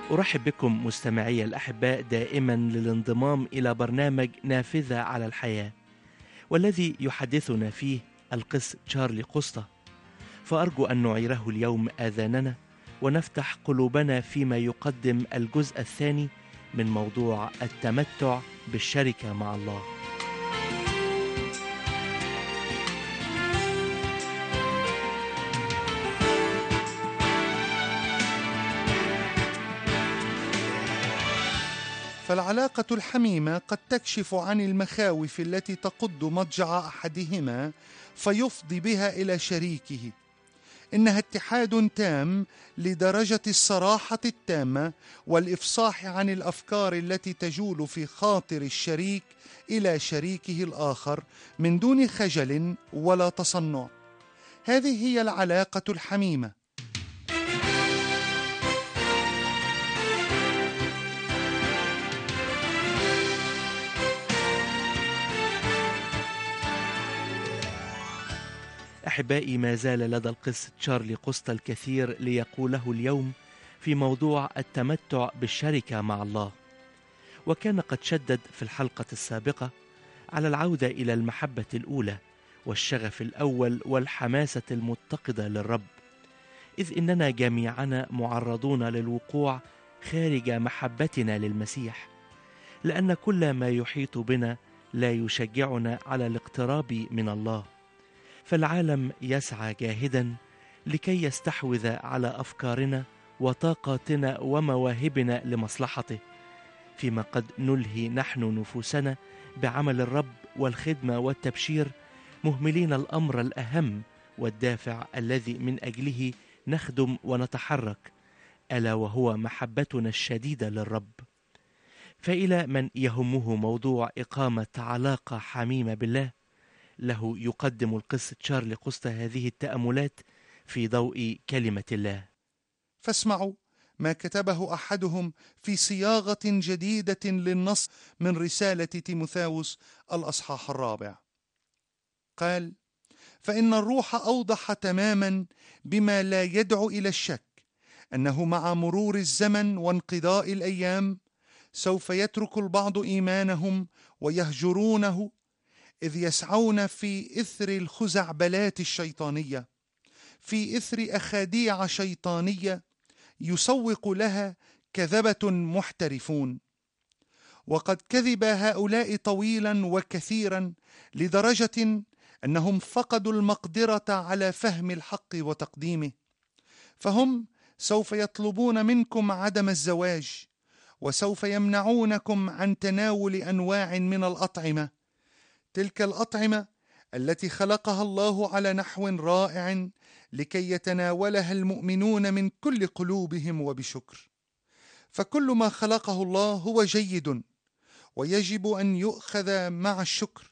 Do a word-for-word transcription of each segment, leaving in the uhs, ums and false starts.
أرحب بكم مستمعي الأحباء دائما للانضمام إلى برنامج نافذة على الحياة، والذي يحدثنا فيه القس تشارلي قسطة. فأرجو أن نعيره اليوم آذاننا ونفتح قلوبنا فيما يقدم الجزء الثاني من موضوع التمتع بالشركة مع الله. فالعلاقة الحميمة قد تكشف عن المخاوف التي تقض مضجع أحدهما فيفضي بها إلى شريكه. إنها اتحاد تام لدرجة الصراحة التامة والإفصاح عن الأفكار التي تجول في خاطر الشريك إلى شريكه الآخر من دون خجل ولا تصنع. هذه هي العلاقة الحميمة. أحبائي، ما زال لدى القس تشارلي قسطة الكثير ليقوله اليوم في موضوع التمتع بالشركة مع الله. وكان قد شدد في الحلقة السابقة على العودة إلى المحبة الأولى والشغف الأول والحماسة المتقدة للرب، إذ إننا جميعنا معرضون للوقوع خارج محبتنا للمسيح، لأن كل ما يحيط بنا لا يشجعنا على الاقتراب من الله. فالعالم يسعى جاهدا لكي يستحوذ على أفكارنا وطاقاتنا ومواهبنا لمصلحته، فيما قد نلهي نحن نفوسنا بعمل الرب والخدمة والتبشير، مهملين الأمر الأهم والدافع الذي من أجله نخدم ونتحرك، ألا وهو محبتنا الشديدة للرب. فإلى من يهمه موضوع إقامة علاقة حميمة بالله، له يقدم القس تشارلي قسطة هذه التأملات في ضوء كلمة الله. فاسمعوا ما كتبه أحدهم في صياغة جديدة للنص من رسالة تيموثاوس الأصحاح الرابع. قال: فإن الروح أوضح تماما بما لا يدعو إلى الشك أنه مع مرور الزمن وانقضاء الأيام سوف يترك البعض إيمانهم ويهجرونه، إذ يسعون في إثر الخزعبلات الشيطانية، في إثر أخاديع شيطانية يسوق لها كذبة محترفون. وقد كذب هؤلاء طويلا وكثيرا لدرجة أنهم فقدوا المقدرة على فهم الحق وتقديمه، فهم سوف يطلبون منكم عدم الزواج، وسوف يمنعونكم عن تناول أنواع من الأطعمة، تلك الأطعمة التي خلقها الله على نحو رائع لكي يتناولها المؤمنون من كل قلوبهم وبشكر. فكل ما خلقه الله هو جيد ويجب أن يؤخذ مع الشكر،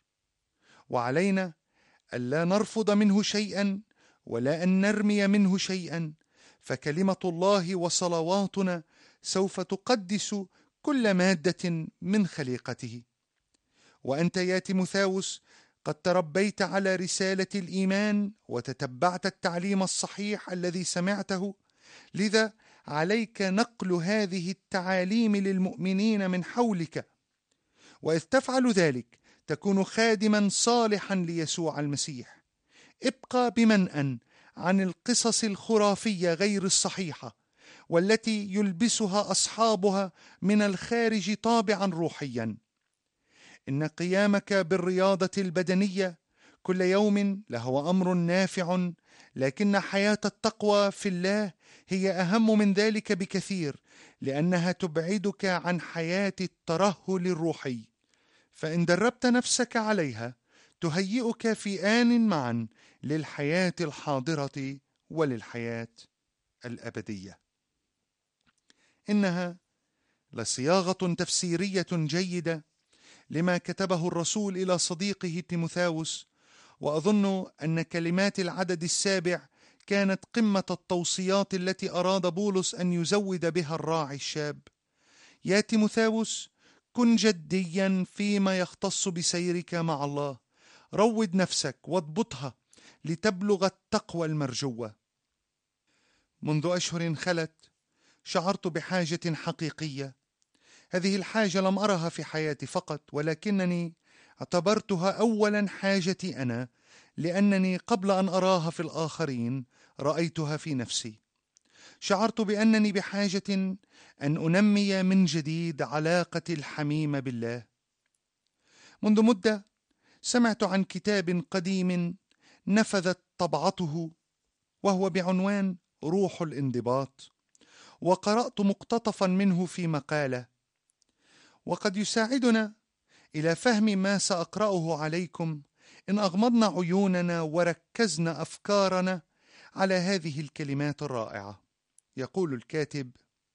وعلينا ألا نرفض منه شيئا ولا أن نرمي منه شيئا، فكلمة الله وصلواتنا سوف تقدس كل مادة من خليقته. وأنت يا تيموثاوس قد تربيت على رسالة الإيمان وتتبعت التعليم الصحيح الذي سمعته، لذا عليك نقل هذه التعاليم للمؤمنين من حولك، وإذ تفعل ذلك تكون خادما صالحا ليسوع المسيح. ابقى بمنأى عن القصص الخرافية غير الصحيحة والتي يلبسها أصحابها من الخارج طابعا روحيا. إن قيامك بالرياضة البدنية كل يوم لهو أمر نافع، لكن حياة التقوى في الله هي أهم من ذلك بكثير، لأنها تبعدك عن حياة الترهل الروحي، فإن دربت نفسك عليها تهيئك في آن معا للحياة الحاضرة وللحياة الأبدية. إنها لصياغة تفسيرية جيدة لما كتبه الرسول إلى صديقه تيموثاوس، وأظن أن كلمات العدد السابع كانت قمة التوصيات التي أراد بولس أن يزود بها الراعي الشاب. يا تيموثاوس، كن جديا فيما يختص بسيرك مع الله، روض نفسك واضبطها لتبلغ التقوى المرجوة. منذ أشهر خلت شعرت بحاجة حقيقية. هذه الحاجة لم أرها في حياتي فقط، ولكنني اعتبرتها أولا حاجتي أنا، لأنني قبل أن أراها في الآخرين رأيتها في نفسي. شعرت بأنني بحاجة أن أنمي من جديد علاقتي الحميمة بالله. منذ مدة سمعت عن كتاب قديم نفذت طبعته، وهو بعنوان روح الانضباط، وقرأت مقتطفا منه في مقالة، وقد يساعدنا إلى فهم ما سأقرأه عليكم إن أغمضنا عيوننا وركزنا أفكارنا على هذه الكلمات الرائعة. يقول الكاتب: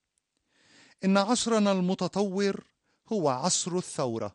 إن عصرنا المتطور هو عصر الثورة،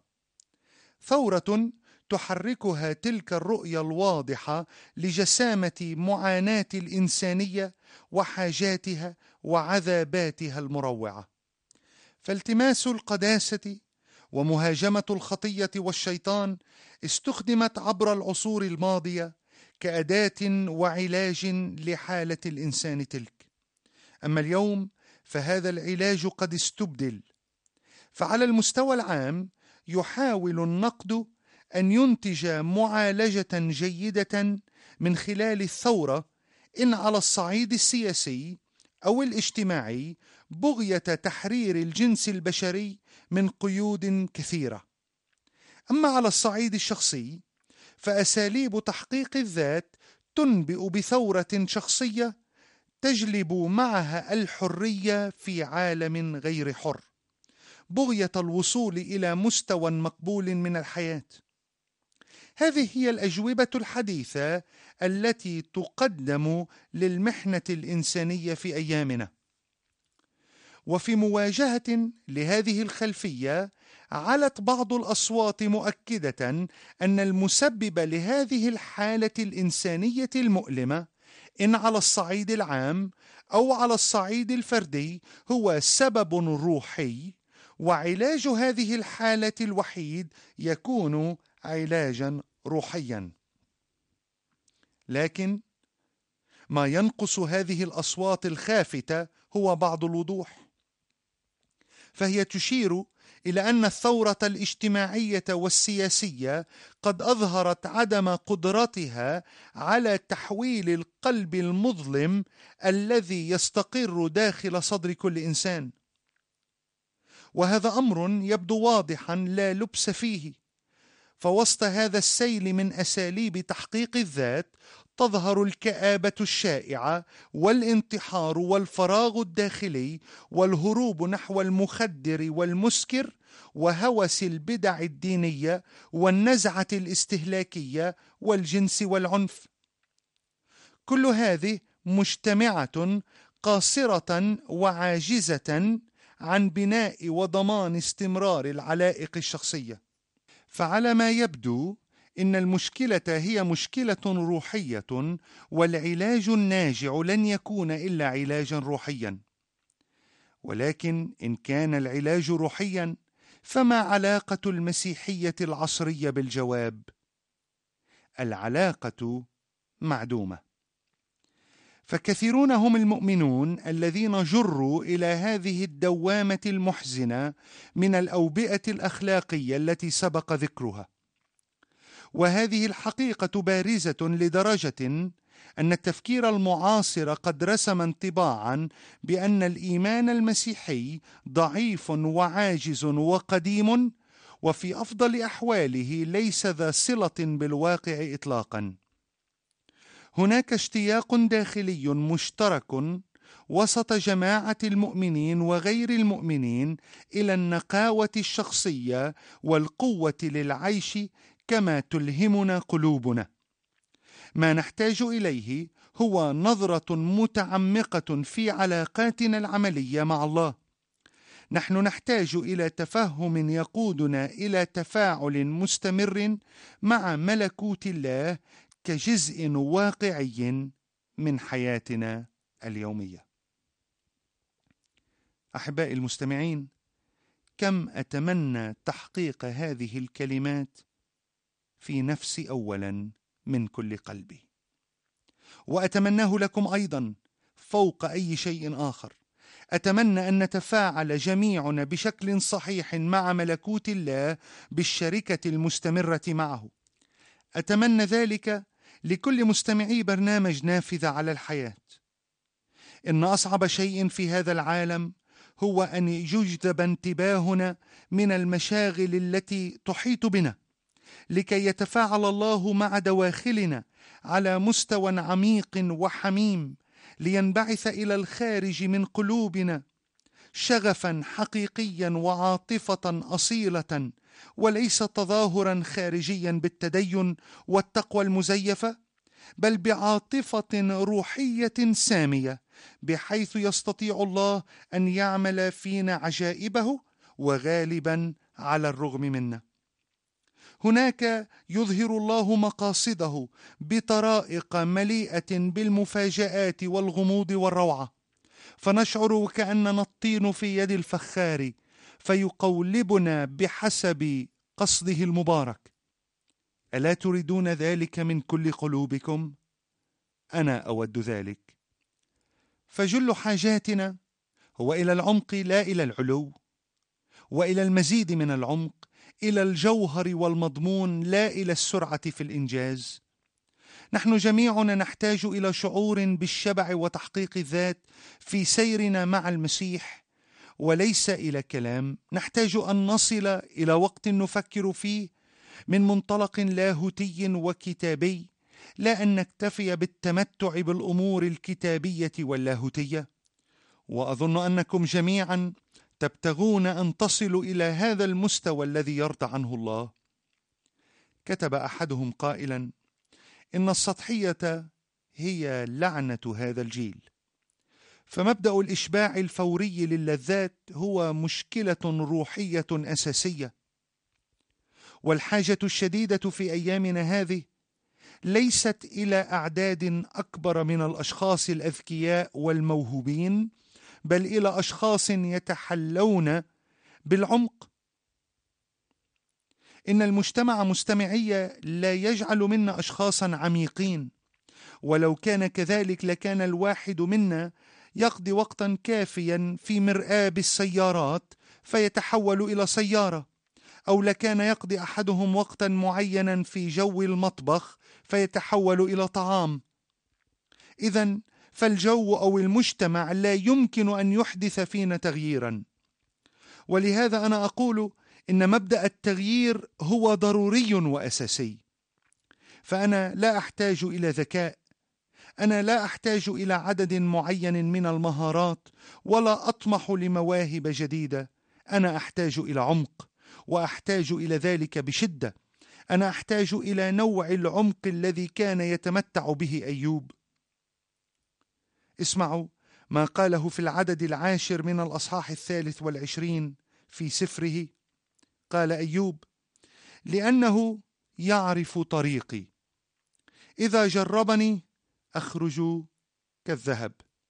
ثورة تحركها تلك الرؤية الواضحة لجسامة معاناة الإنسانية وحاجاتها وعذاباتها المروعة. فالتماس القداسة ومهاجمة الخطية والشيطان استخدمت عبر العصور الماضية كأداة وعلاج لحالة الإنسان تلك. أما اليوم فهذا العلاج قد استبدل. فعلى المستوى العام يحاول النقد أن ينتج معالجة جيدة من خلال الثورة، إن على الصعيد السياسي أو الاجتماعي، بغية تحرير الجنس البشري من قيود كثيرة. أما على الصعيد الشخصي فأساليب تحقيق الذات تنبئ بثورة شخصية تجلب معها الحرية في عالم غير حر، بغية الوصول إلى مستوى مقبول من الحياة. هذه هي الأجوبة الحديثة التي تقدم للمحنة الإنسانية في أيامنا. وفي مواجهة لهذه الخلفية علت بعض الأصوات مؤكدة أن المسبب لهذه الحالة الإنسانية المؤلمة، إن على الصعيد العام أو على الصعيد الفردي، هو سبب روحي، وعلاج هذه الحالة الوحيد يكون علاجا روحيا. لكن ما ينقص هذه الأصوات الخافتة هو بعض الوضوح، فهي تشير إلى أن الثورة الاجتماعية والسياسية قد أظهرت عدم قدرتها على تحويل القلب المظلم الذي يستقر داخل صدر كل إنسان. وهذا أمر يبدو واضحا لا لبس فيه، فوسط هذا السيل من أساليب تحقيق الذات تظهر الكآبة الشائعة والانتحار والفراغ الداخلي والهروب نحو المخدر والمسكر وهوس البدع الدينية والنزعة الاستهلاكية والجنس والعنف. كل هذه مجتمعة قاصرة وعاجزة عن بناء وضمان استمرار العلائق الشخصية. فعلى ما يبدو إن المشكلة هي مشكلة روحية، والعلاج الناجع لن يكون إلا علاجا روحيا. ولكن إن كان العلاج روحيا، فما علاقة المسيحية العصرية بالجواب؟ العلاقة معدومة. فكثيرون هم المؤمنون الذين جروا إلى هذه الدوامة المحزنة من الأوبئة الأخلاقية التي سبق ذكرها. وهذه الحقيقة بارزة لدرجة أن التفكير المعاصر قد رسم انطباعا بأن الإيمان المسيحي ضعيف وعاجز وقديم، وفي أفضل أحواله ليس ذا صلة بالواقع إطلاقا. هناك اشتياق داخلي مشترك وسط جماعة المؤمنين وغير المؤمنين إلى النقاوة الشخصية والقوة للعيش كما تلهمنا قلوبنا. ما نحتاج إليه هو نظرة متعمقة في علاقاتنا العملية مع الله. نحن نحتاج إلى تفهم يقودنا إلى تفاعل مستمر مع ملكوت الله كجزء واقعي من حياتنا اليومية. أحبائي المستمعين، كم أتمنى تحقيق هذه الكلمات في نفسي أولا من كل قلبي، وأتمناه لكم أيضا فوق أي شيء آخر، أتمنى أن نتفاعل جميعنا بشكل صحيح مع ملكوت الله بالشركة المستمرة معه. أتمنى ذلك لكل مستمعي برنامج نافذة على الحياة. إن أصعب شيء في هذا العالم هو أن يجذب انتباهنا من المشاغل التي تحيط بنا، لكي يتفاعل الله مع دواخلنا على مستوى عميق وحميم، لينبعث إلى الخارج من قلوبنا شغفا حقيقيا وعاطفة أصيلة، وليس تظاهرا خارجيا بالتدين والتقوى المزيفة، بل بعاطفة روحية سامية، بحيث يستطيع الله أن يعمل فينا عجائبه وغالبا على الرغم منا. هناك يظهر الله مقاصده بطرائق مليئة بالمفاجآت والغموض والروعة، فنشعر وكأننا الطين في يد الفخار فيقولبنا بحسب قصده المبارك. ألا تريدون ذلك من كل قلوبكم؟ أنا أود ذلك. فجل حاجاتنا هو إلى العمق لا إلى العلو، وإلى المزيد من العمق، إلى الجوهر والمضمون لا إلى السرعة في الإنجاز. نحن جميعنا نحتاج إلى شعور بالشبع وتحقيق الذات في سيرنا مع المسيح، وليس إلى كلام. نحتاج أن نصل إلى وقت نفكر فيه من منطلق لاهوتي وكتابي، لا أن نكتفي بالتمتع بالأمور الكتابية واللاهوتية. وأظن أنكم جميعا تبتغون أن تصلوا إلى هذا المستوى الذي يرضى عنه الله. كتب أحدهم قائلا: إن السطحية هي لعنة هذا الجيل. فمبدأ الإشباع الفوري للذات هو مشكلة روحية أساسية، والحاجة الشديدة في أيامنا هذه ليست إلى أعداد أكبر من الأشخاص الأذكياء والموهوبين، بل إلى أشخاص يتحلون بالعمق. إن المجتمع مستمعي لا يجعل منا أشخاصا عميقين، ولو كان كذلك لكان الواحد منا يقضي وقتا كافيا في مرآب السيارات فيتحول إلى سيارة، أو لكان يقضي أحدهم وقتا معينا في جو المطبخ فيتحول إلى طعام. إذن فالجو أو المجتمع لا يمكن أن يحدث فينا تغييرا. ولهذا أنا أقول إن مبدأ التغيير هو ضروري وأساسي. فأنا لا أحتاج إلى ذكاء، أنا لا أحتاج إلى عدد معين من المهارات، ولا أطمح لمواهب جديدة. أنا أحتاج إلى عمق، وأحتاج إلى ذلك بشدة. أنا أحتاج إلى نوع العمق الذي كان يتمتع به أيوب. اسمعوا ما قاله في العدد العاشر من الأصحاح الثالث والعشرين في سفره. قال أيوب: لأنه يعرف طريقي، إذا جربني أخرج كالذهب،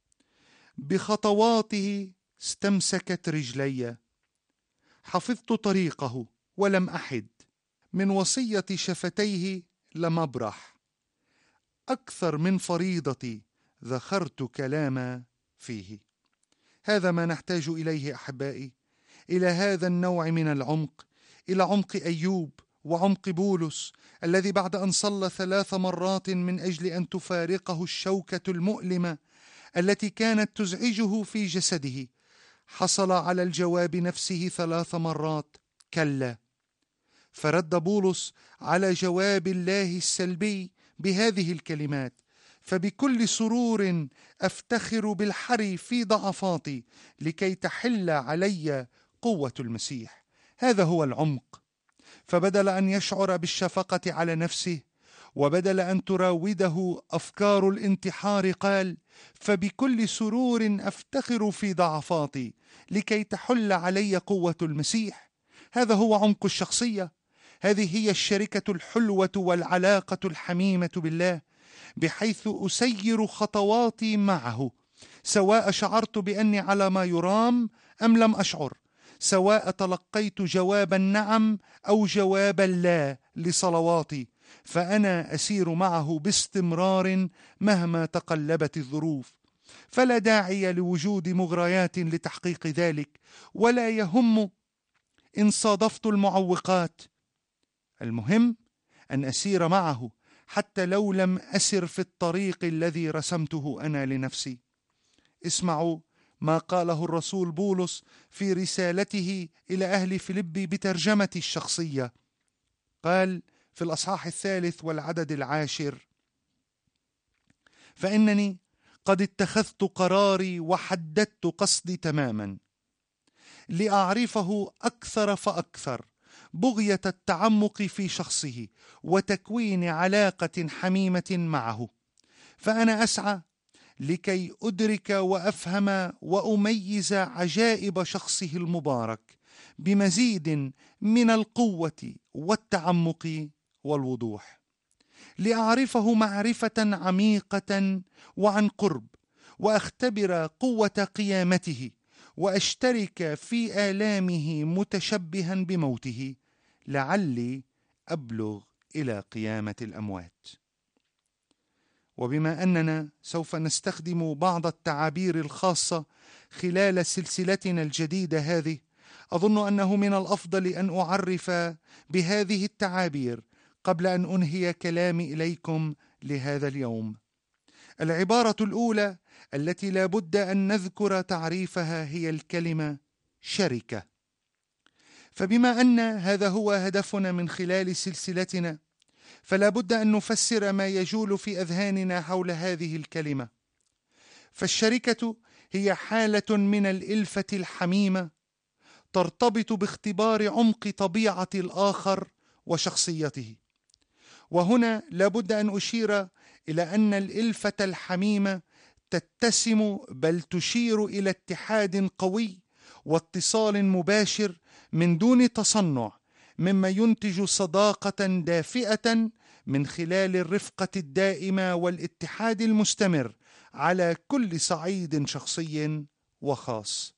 بخطواته استمسكت رجلي، حفظت طريقه ولم أحد، من وصية شفتيه لم أبرح، أكثر من فريضتي ذخرت كلام فيه. هذا ما نحتاج إليه أحبائي، إلى هذا النوع من العمق، إلى عمق أيوب وعمق بولس الذي بعد أن صلى ثلاث مرات من أجل أن تفارقه الشوكة المؤلمة التي كانت تزعجه في جسده، حصل على الجواب نفسه ثلاث مرات: كلا. فرد بولس على جواب الله السلبي بهذه الكلمات: فبكل سرور أفتخر بالحري في ضعفاتي لكي تحل علي قوة المسيح. هذا هو العمق. فبدل أن يشعر بالشفقة على نفسه، وبدل أن تراوده أفكار الانتحار، قال: فبكل سرور أفتخر في ضعفاتي لكي تحل علي قوة المسيح. هذا هو عمق الشخصية. هذه هي الشركة الحلوة والعلاقة الحميمة بالله، بحيث أسير خطواتي معه، سواء شعرت بأني على ما يرام أم لم أشعر، سواء تلقيت جواب النعم أو جواب اللا لصلواتي، فأنا أسير معه باستمرار مهما تقلبت الظروف. فلا داعي لوجود مغريات لتحقيق ذلك، ولا يهم إن صادفت المعوقات. المهم أن أسير معه حتى لو لم أسر في الطريق الذي رسمته أنا لنفسي. اسمعوا ما قاله الرسول بولس في رسالته إلى أهل فيلبي بترجمة الشخصية. قال في الأصحاح الثالث والعدد العاشر: فإنني قد اتخذت قراري وحددت قصدي تماما لأعرفه أكثر فأكثر، بغية التعمق في شخصه وتكوين علاقة حميمة معه. فأنا أسعى لكي أدرك وأفهم وأميز عجائب شخصه المبارك بمزيد من القوة والتعمق والوضوح، لأعرفه معرفة عميقة وعن قرب، وأختبر قوة قيامته، وأشترك في آلامه متشبها بموته، لعلي أبلغ إلى قيامة الأموات. وبما أننا سوف نستخدم بعض التعابير الخاصة خلال سلسلتنا الجديدة هذه، أظن أنه من الأفضل أن أعرف بهذه التعابير قبل أن أنهي كلامي إليكم لهذا اليوم. العبارة الأولى التي لا بد أن نذكر تعريفها هي الكلمة شركة. فبما أن هذا هو هدفنا من خلال سلسلتنا، فلا بد أن نفسر ما يجول في أذهاننا حول هذه الكلمة. فالشركة هي حالة من الإلفة الحميمة ترتبط باختبار عمق طبيعة الآخر وشخصيته. وهنا لا بد أن أشير إلى أن الإلفة الحميمة تتسم بل تشير إلى اتحاد قوي واتصال مباشر من دون تصنع، مما ينتج صداقة دافئة من خلال الرفقة الدائمة والاتحاد المستمر على كل صعيد شخصي وخاص.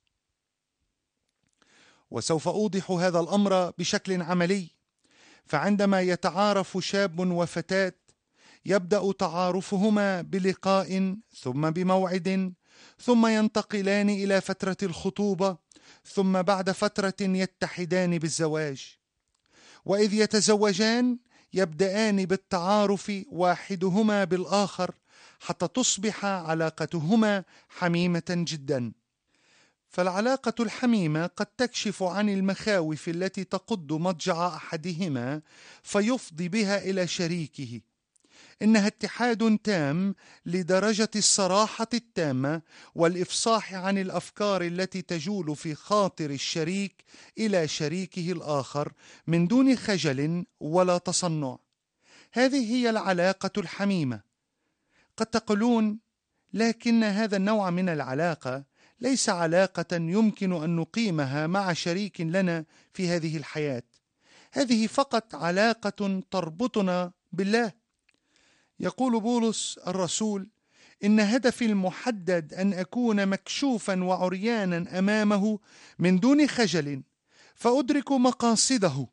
وسوف أوضح هذا الأمر بشكل عملي. فعندما يتعارف شاب وفتاة، يبدأ تعارفهما بلقاء ثم بموعد، ثم ينتقلان إلى فترة الخطوبة، ثم بعد فترة يتحدان بالزواج. وإذ يتزوجان يبدأان بالتعارف واحدهما بالآخر حتى تصبح علاقتهما حميمة جدا. فالعلاقة الحميمة قد تكشف عن المخاوف التي تقض مضجع أحدهما فيفضي بها إلى شريكه. إنها اتحاد تام لدرجة الصراحة التامة والإفصاح عن الأفكار التي تجول في خاطر الشريك إلى شريكه الآخر من دون خجل ولا تصنع. هذه هي العلاقة الحميمة. قد تقولون: لكن هذا النوع من العلاقة ليس علاقة يمكن أن نقيمها مع شريك لنا في هذه الحياة. هذه فقط علاقة تربطنا بالله. يقول بولس الرسول: إن هدفي المحدد أن أكون مكشوفا وعريانا أمامه من دون خجل، فأدرك مقاصده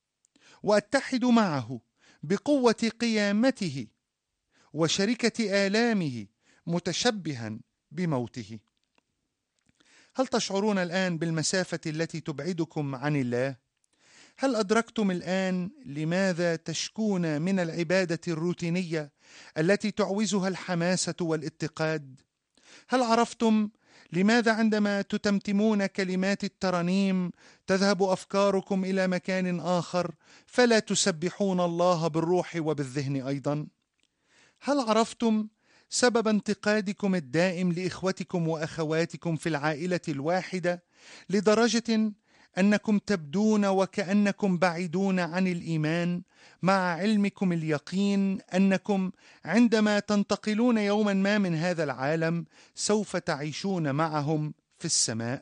وأتحد معه بقوة قيامته وشركة آلامه متشبها بموته. هل تشعرون الآن بالمسافة التي تبعدكم عن الله؟ هل أدركتم الآن لماذا تشكون من العبادة الروتينية التي تعوزها الحماسة والاتقاد؟ هل عرفتم لماذا عندما تتمتمون كلمات الترانيم تذهب أفكاركم إلى مكان آخر فلا تسبحون الله بالروح وبالذهن أيضا؟ هل عرفتم سبب انتقادكم الدائم لإخوتكم وأخواتكم في العائلة الواحدة لدرجة أنكم تبدون وكأنكم بعيدون عن الإيمان، مع علمكم اليقين أنكم عندما تنتقلون يوما ما من هذا العالم سوف تعيشون معهم في السماء؟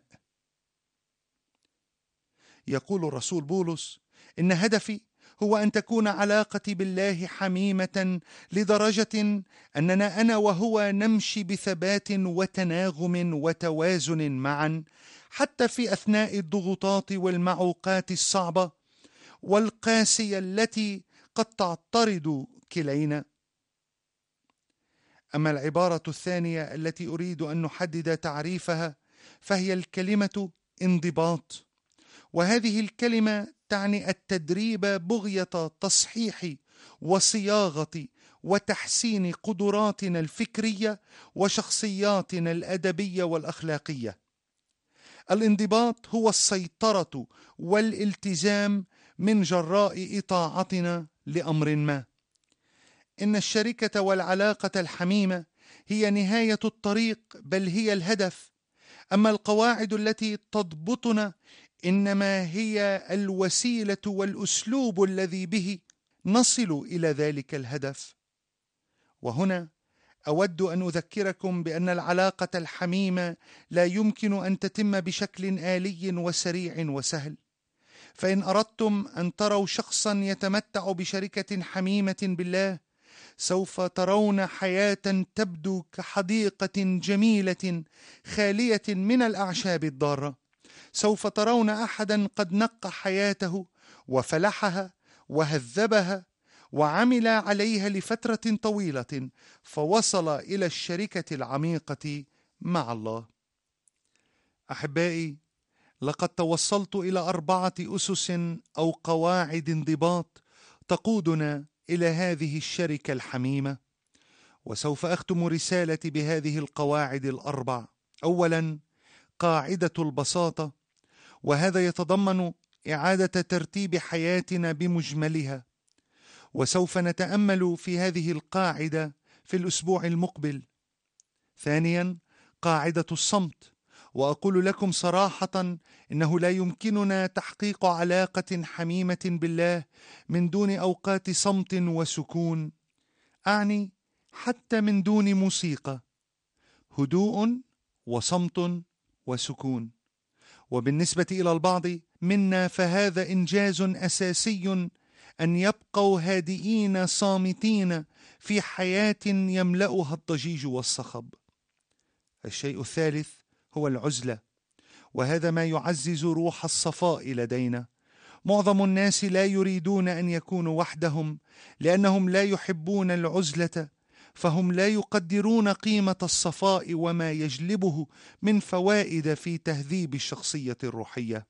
يقول الرسول بولس: إن هدفي هو أن تكون علاقتي بالله حميمة لدرجة أننا أنا وهو نمشي بثبات وتناغم وتوازن معا، حتى في أثناء الضغوطات والمعوقات الصعبة والقاسية التي قد تعترض كلينا. أما العبارة الثانية التي أريد أن نحدد تعريفها فهي الكلمة انضباط، وهذه الكلمة تعني التدريب بغية تصحيح وصياغة وتحسين قدراتنا الفكرية وشخصياتنا الأدبية والأخلاقية. الانضباط هو السيطرة والالتزام من جراء إطاعتنا لأمر ما. إن الشركة والعلاقة الحميمة هي نهاية الطريق، بل هي الهدف، أما القواعد التي تضبطنا إنما هي الوسيلة والأسلوب الذي به نصل إلى ذلك الهدف. وهنا أود أن أذكركم بأن العلاقة الحميمة لا يمكن أن تتم بشكل آلي وسريع وسهل، فإن أردتم أن تروا شخصا يتمتع بشركة حميمة بالله سوف ترون حياة تبدو كحديقة جميلة خالية من الأعشاب الضارة. سوف ترون أحدا قد نقى حياته وفلحها وهذبها وعمل عليها لفترة طويلة فوصل إلى الشركة العميقة مع الله. أحبائي، لقد توصلت إلى أربعة أسس أو قواعد انضباط تقودنا إلى هذه الشركة الحميمة، وسوف أختم رسالتي بهذه القواعد الأربع. أولا، قاعدة البساطة، وهذا يتضمن إعادة ترتيب حياتنا بمجملها، وسوف نتأمل في هذه القاعدة في الأسبوع المقبل. ثانيا، قاعدة الصمت، وأقول لكم صراحة إنه لا يمكننا تحقيق علاقة حميمة بالله من دون أوقات صمت وسكون، أعني حتى من دون موسيقى، هدوء وصمت وسكون. وبالنسبة إلى البعض منا فهذا إنجاز أساسي، أن يبقوا هادئين صامتين في حياة يملأها الضجيج والصخب. الشيء الثالث هو العزلة، وهذا ما يعزز روح الصفاء لدينا. معظم الناس لا يريدون أن يكونوا وحدهم لأنهم لا يحبون العزلة، فهم لا يقدرون قيمة الصفاء وما يجلبه من فوائد في تهذيب الشخصية الروحية.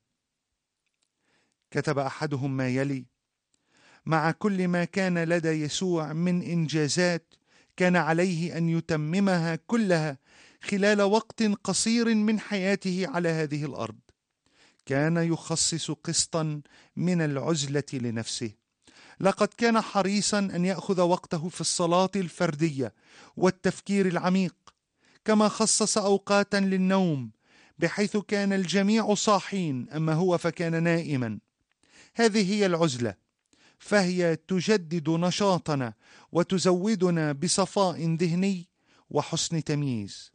كتب أحدهم ما يلي: مع كل ما كان لدى يسوع من إنجازات كان عليه أن يتممها كلها خلال وقت قصير من حياته على هذه الأرض. كان يخصص قسطا من العزلة لنفسه. لقد كان حريصا أن يأخذ وقته في الصلاة الفردية والتفكير العميق، كما خصص أوقاتا للنوم بحيث كان الجميع صاحين أما هو فكان نائما. هذه هي العزلة، فهي تجدد نشاطنا وتزودنا بصفاء ذهني وحسن تمييز.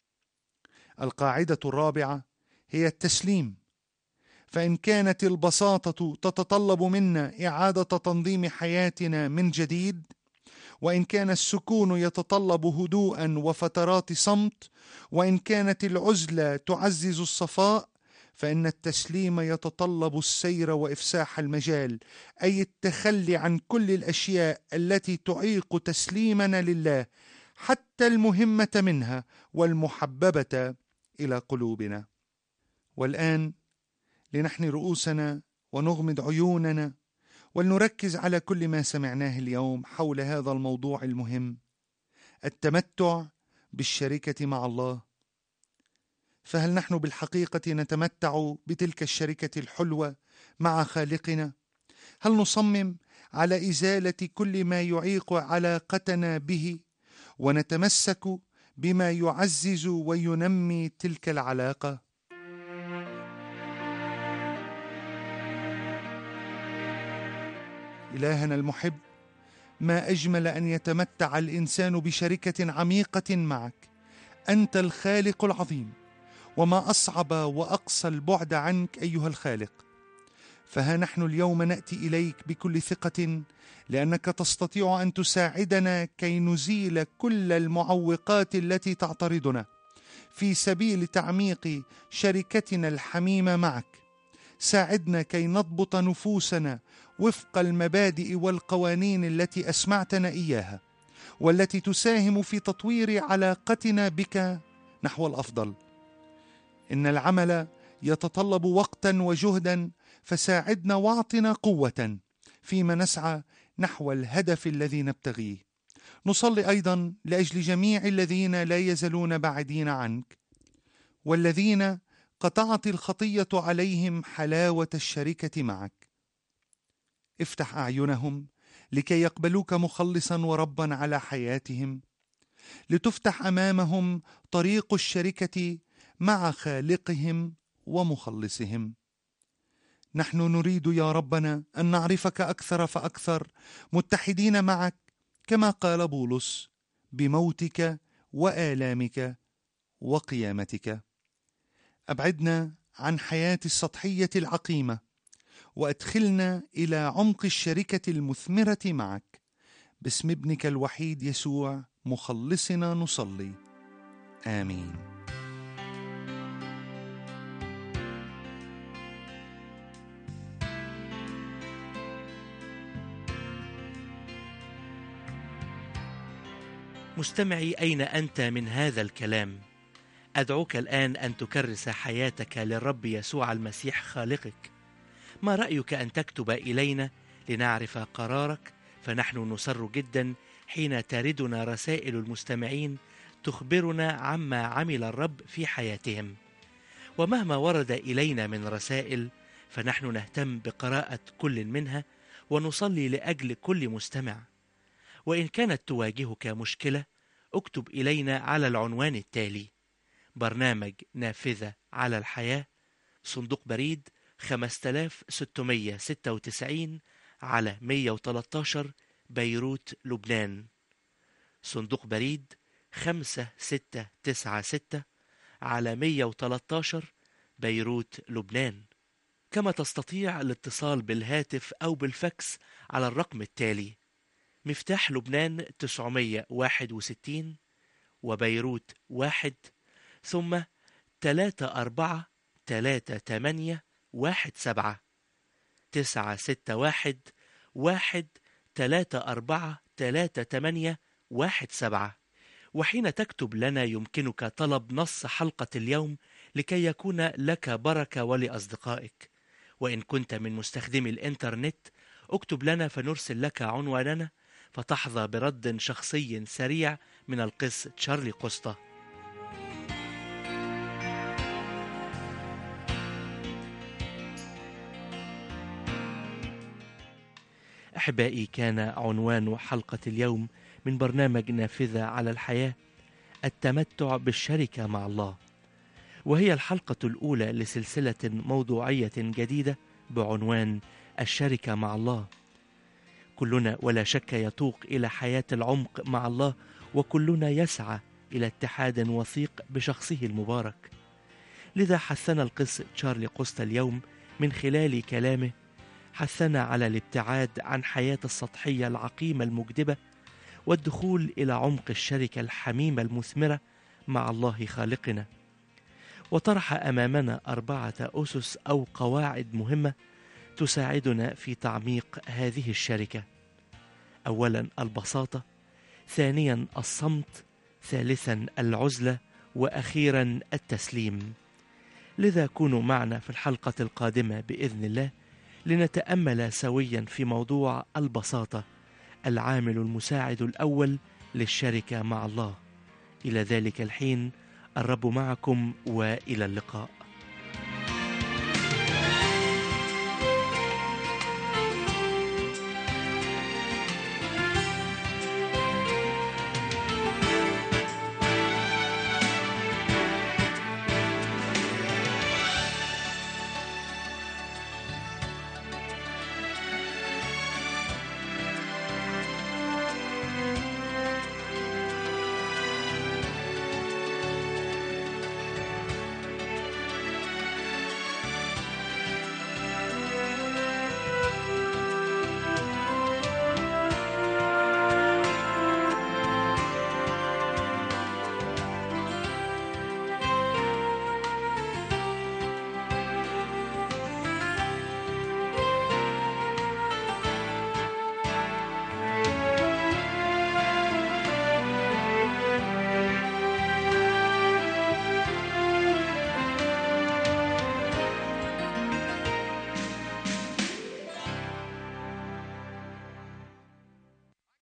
القاعدة الرابعة هي التسليم، فإن كانت البساطة تتطلب منا إعادة تنظيم حياتنا من جديد، وإن كان السكون يتطلب هدوءا وفترات صمت، وإن كانت العزلة تعزز الصفاء، فإن التسليم يتطلب السير وإفساح المجال، أي التخلي عن كل الأشياء التي تعيق تسليمنا لله، حتى المهمة منها والمحببة إلى قلوبنا. والآن لنحني رؤوسنا ونغمض عيوننا ولنركز على كل ما سمعناه اليوم حول هذا الموضوع المهم، التمتع بالشركة مع الله. فهل نحن بالحقيقة نتمتع بتلك الشركة الحلوة مع خالقنا؟ هل نصمم على إزالة كل ما يعيق علاقتنا به ونتمسك بما يعزز وينمي تلك العلاقة؟ إلهنا المحب، ما أجمل أن يتمتع الإنسان بشركة عميقة معك. أنت الخالق العظيم، وما أصعب وأقصى البعد عنك أيها الخالق. فها نحن اليوم نأتي إليك بكل ثقة، لأنك تستطيع أن تساعدنا كي نزيل كل المعوقات التي تعترضنا في سبيل تعميق شركتنا الحميمة معك. ساعدنا كي نضبط نفوسنا وفق المبادئ والقوانين التي أسمعتنا إياها، والتي تساهم في تطوير علاقتنا بك نحو الأفضل. إن العمل يتطلب وقتا وجهدا، فساعدنا واعطنا قوة فيما نسعى نحو الهدف الذي نبتغيه. نصلي أيضا لأجل جميع الذين لا يزالون بعيدين عنك، والذين قطعت الخطية عليهم حلاوة الشركة معك. افتح أعينهم لكي يقبلوك مخلصا وربا على حياتهم، لتفتح أمامهم طريق الشركة مع خالقهم ومخلصهم. نحن نريد يا ربنا أن نعرفك أكثر فأكثر، متحدين معك كما قال بولس بموتك وآلامك وقيامتك. أبعدنا عن حياة السطحية العقيمة، وأدخلنا إلى عمق الشركة المثمرة معك. باسم ابنك الوحيد يسوع مخلصنا نصلي، آمين. مستمعي، أين أنت من هذا الكلام؟ أدعوك الآن أن تكرس حياتك للرب يسوع المسيح خالقك. ما رأيك أن تكتب إلينا لنعرف قرارك؟ فنحن نسر جدا حين تردنا رسائل المستمعين تخبرنا عما عمل الرب في حياتهم. ومهما ورد إلينا من رسائل فنحن نهتم بقراءة كل منها ونصلي لأجل كل مستمع. وإن كانت تواجهك مشكلة اكتب إلينا على العنوان التالي: برنامج نافذة على الحياة، صندوق بريد خمسة آلاف وستمائة وستة وتسعين على مئة وثلاثة عشر بيروت لبنان. صندوق بريد خمسة ستة تسعة ستة على مئة وثلاثة عشر بيروت لبنان. كما تستطيع الاتصال بالهاتف أو بالفاكس على الرقم التالي: مفتاح لبنان تسعمائة وواحد وستين وبيروت واحد، ثم ثلاثة أربعة ثلاثة ثمانية واحد سبعة تسعة ستة واحد واحد ثلاثة أربعة ثلاثة ثمانية واحد سبعة. وحين تكتب لنا يمكنك طلب نص حلقة اليوم لكي يكون لك بركة ولأصدقائك. وإن كنت من مستخدمي الإنترنت اكتب لنا فنرسل لك عنواننا، فتحظى برد شخصي سريع من القس تشارلي قسطة. أحبائي، كان عنوان حلقة اليوم من برنامج نافذة على الحياة التمتع بالشركة مع الله، وهي الحلقة الأولى لسلسلة موضوعية جديدة بعنوان الشركة مع الله. كلنا ولا شك يتوق إلى حياة العمق مع الله، وكلنا يسعى إلى اتحاد وثيق بشخصه المبارك. لذا حثنا القس تشارلي قسطة اليوم من خلال كلامه، حثنا على الابتعاد عن حياة السطحية العقيمة المجدبة، والدخول إلى عمق الشركة الحميمة المثمرة مع الله خالقنا. وطرح أمامنا أربعة أسس أو قواعد مهمة تساعدنا في تعميق هذه الشركة. أولا البساطة، ثانيا الصمت، ثالثا العزلة، وأخيرا التسليم. لذا كونوا معنا في الحلقة القادمة بإذن الله لنتأمل سويا في موضوع البساطة، العامل المساعد الأول للشركة مع الله. إلى ذلك الحين الرب معكم، وإلى اللقاء.